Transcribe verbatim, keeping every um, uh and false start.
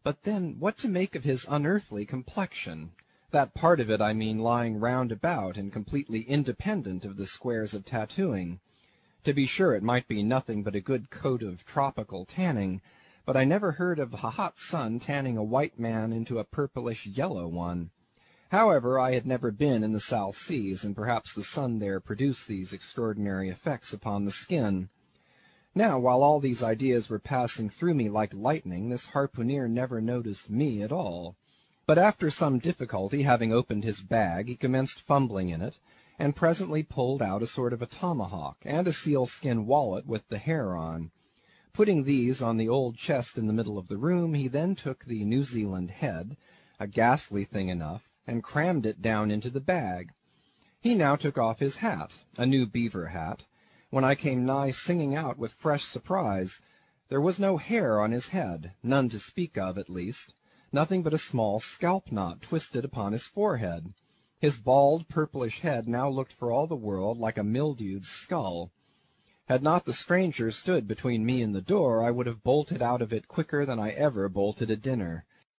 But then what to make of his unearthly complexion? That part of it, I mean, lying round about and completely independent of the squares of tattooing. To be sure, it might be nothing but a good coat of tropical tanning, but I never heard of a hot sun tanning a white man into a purplish yellow one. However, I had never been in the South Seas, and perhaps the sun there produced these extraordinary effects upon the skin. Now, while all these ideas were passing through me like lightning, this harpooner never noticed me at all. But after some difficulty, having opened his bag, he commenced fumbling in it, and presently pulled out a sort of a tomahawk, and a sealskin wallet with the hair on. Putting these on the old chest in the middle of the room, he then took the New Zealand head, a ghastly thing enough, and crammed it down into the bag. He now took off his hat, a new beaver hat, when I came nigh singing out with fresh surprise. There was no hair on his head, none to speak of at least, nothing but a small scalp knot twisted upon his forehead. His bald, purplish head now looked for all the world like a mildewed skull. Had not the stranger stood between me and the door, I would have bolted out of it quicker than I ever bolted a dinner.